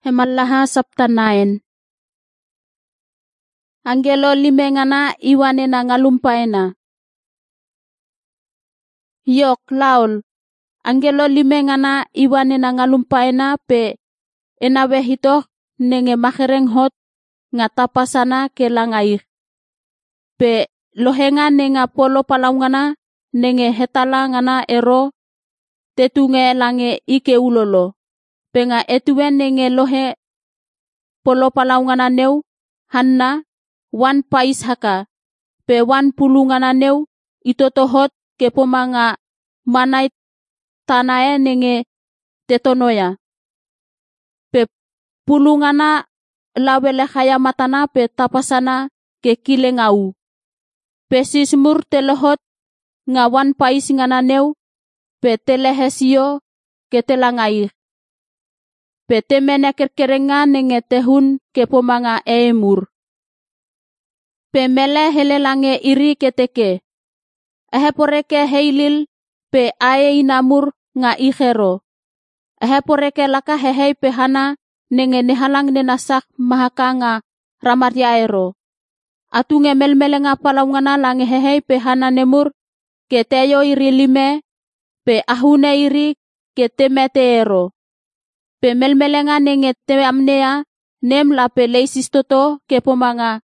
Hemalaha saptanaen. Angelo limengana iwane na ngalumpaena. Yok laul. Angelo limengana iwane na ngalumpaena pe enawe hito nenge makereng hot nga tapasana ke langair. Pe lohenga nenga polo palaungana nenge hetala ngana ero tetunge lange ike ulolo. Penga etuwe nenge lohe polo palaungana neu hanna wan pais haka. Pe wan pulungana neu itotohot ke pomanga manai tanae nenge tetonoya. Pe pulungana lawele khaya matana pe tapasana ke kilengau. Pe sismur telehot nga wan pais ngana neu pe telehesio ke telangair. Pe temene kerkerenga nenge tehun ke pomanga eemur. Pe mele hele lange iri keteke. Eheporeke heilil pe ae inamur nga ikhero. Eheporeke laka hehei pe hana nenge nehalang nenasak mahaka nga ramaryaero. Atunge melmelenga palaungana lange hehei pe hana nemur ke teyo iri lime pe ahune iri ke temeteero. Pe melmelenga nenge te amnea nem la pe leisistoto ke pomanga.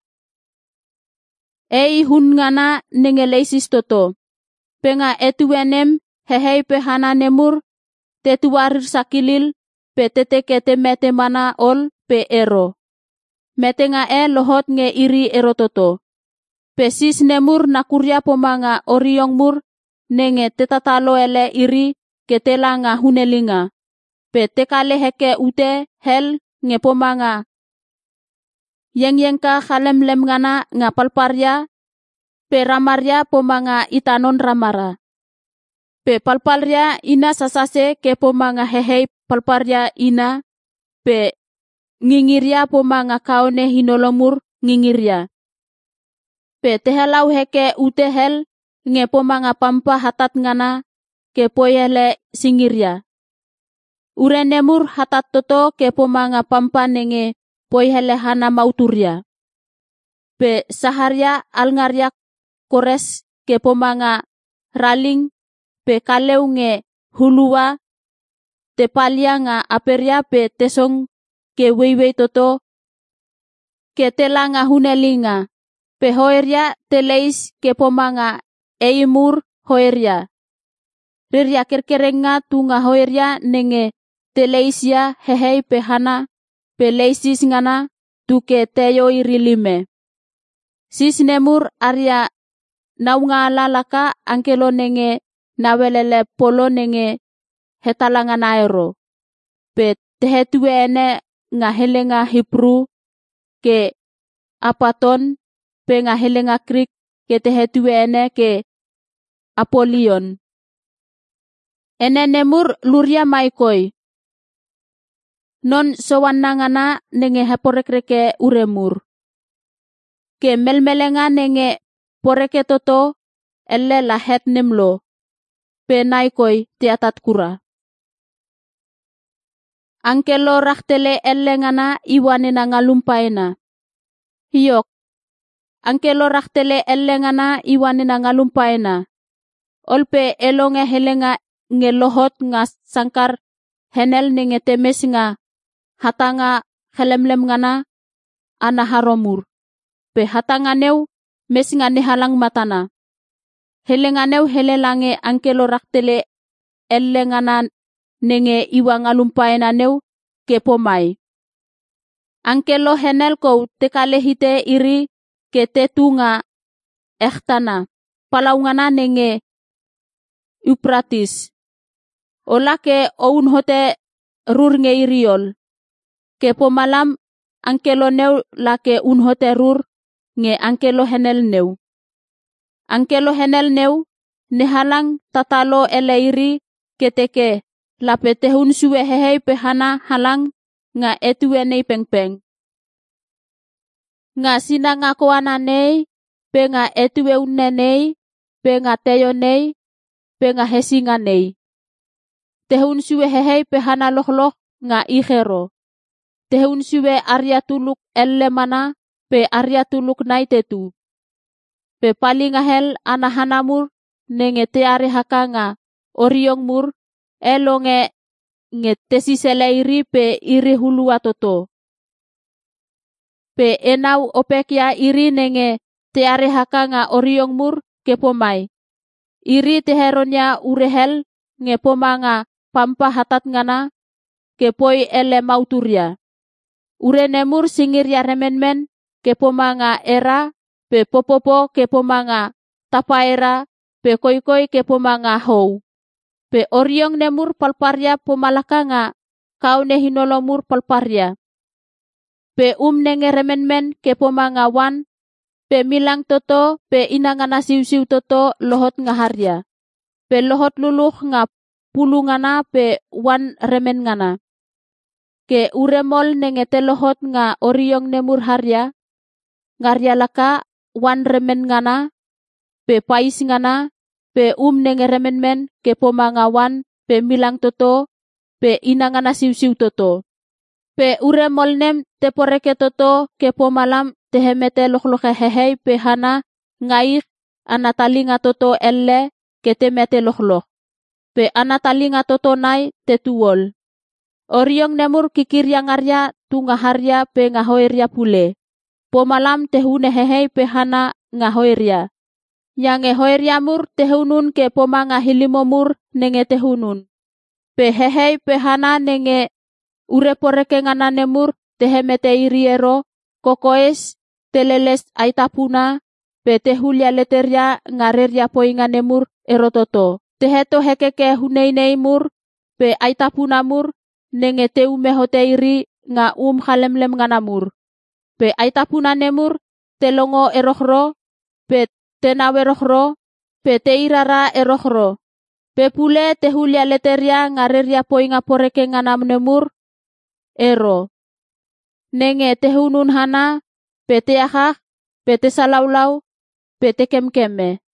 Ei hun ngana nenge leisistoto. Penga etuwenem hehei pe hana nemur tetuwarir sakilil pe teteke temete mana ol pe ero. Metenga lohot nge iri erototo. Pe sis nemur nakurya pomanga oriong mur nenge tetatalo ele iri ketela nga hunelinga. Pe tekale heke ute hel nge pomanga. Yengka khalemlem ngana nga palparya. Pe ramarya pomanga itanon ramara. Pe palparya ina sasase ke pomanga hehei palparya ina. Pe ngingirya pomanga kaone hinolomur ngingirya. Pe tehelau heke ute hel nge pomanga pampa hatat ngana ke poyele singirya. Urenemur hatat toto ke pomanga pampa nenge poyele hana mauturya. Pe saharya alngarya kores ke pomanga raling pe kaleu nge huluwa tepalya nga aperya pe tesong ke weiwei toto ke tela nga hunelinga. Pe hoerya teleis ke pomanga eimur hoerya. Rirya kerkerenga tunga hoerya nenge teleisya hehei pe hana pe leisis ngana tuke teyo irilime. Sis nemur arya naunga lalaka angkelo nenge nawelele polo nenge hetalangan aero. Pe tehetuene nga helenga Hebrew ke Apaton pe nga helenga Krik ke tehetuene ke Apolion. Ene nemur lurya maikoi. Non sowanangana nenge heporekreke uremur. Ke melmelenga nenge poreke toto elle lahet nemlo. Pe naikoi tiatat kura. Angkelo raktele elle ngana iwane na ngalumpaena. Hiyok. Angkelo raktele elle ngana iwane na ngalumpaena. Olpe elonge helenga nge lohot nga sangkar henel nenge temes nga hatanga helemlem ngana ana haromur. Pe hatanga neu mes nga nehalang matana. Helenga neu helelange angkelo raktele elle ngana nenge iwa ngalumpaena neu ke pomai. Angkelo henel kou tekale hite iri ke tetunga ehtana. Palaungana nenge Euphrates. Ola ke oun hote rur nge iriol. Ke pomalam angkelo neu la ke un hote rur nge angkelo henel neu. Angkelo henel neu nehalang tatalo ele iri keteke la petehun suwe hehei pehana halang nga etuwenei pengpeng. Nga sina nga koana nei pe nga etuwe unnenei pe nga teyo nei pe nga hesinga nei. Tehun suwe hehei pehana loh nga ikhero. tehun siwe arya tuluk elle mana pe arya tuluk nai tetu. Pe paling ahel anahanamur nenge te are hakanga oriong mur elonge nge tesisele iri pe iri hulua toto. Pe enau opekia iri nenge te are hakanga oriong mur ke pomai. Iri teheronya urehel nge pomanga pampa hatat ngana ke poi ele mauturia. Ure nemur singir ya remenmen ke pomanga era pe popopo ke pomanga tapaera pe koi ke pomanga hou. Pe oriong nemur palparya pomalakanga kau ne hinolomur palparya. Pe nenge remenmen ke pomanga wan pe milang toto pe inangana siu toto lohot ngaharya. Pe lohot luluh nga pulungana pe wan remen ngana. Ke uremol nenge te lohot nga oriong nemur harya. Ngarya laka wan remen ngana pe pais ngana pe nenge remenmen ke pomanga wan pe milang toto pe inangana siu toto. Pe uremol nem te poreke toto ke pomalam tehemete lokhloke hehei pe hana ngaik anatalinga toto elle ke temete lokhlok. Pe anatalinga toto nai te tuol. Oriong nemur kikirya ngarya tunga harya pe ngahoirya pule. Pomalam tehune hehei pe hana ngahoirya. Yange hoirya mur tehunun ke pomanga hilimomur nenge tehunun. Pe hehei pe hana nenge ureporeke ngana nemur tehemete iriero kokoes teleles aitapuna pe tehulya leterya ngarerya poinga nemur erototo. Teheto hekeke huneinei mur pe aitapuna mur nenge teumehote iri nga halemlem ngana mur. Pe aitapuna nemur telongo erohro pe tenawerohro pe teirara erohro. Pe pule tehulya leterya ngarerya poinga poreke ngana nemur ero. Nenge tehunun hana pe teahah pe tesalaulau pe tekemkeme.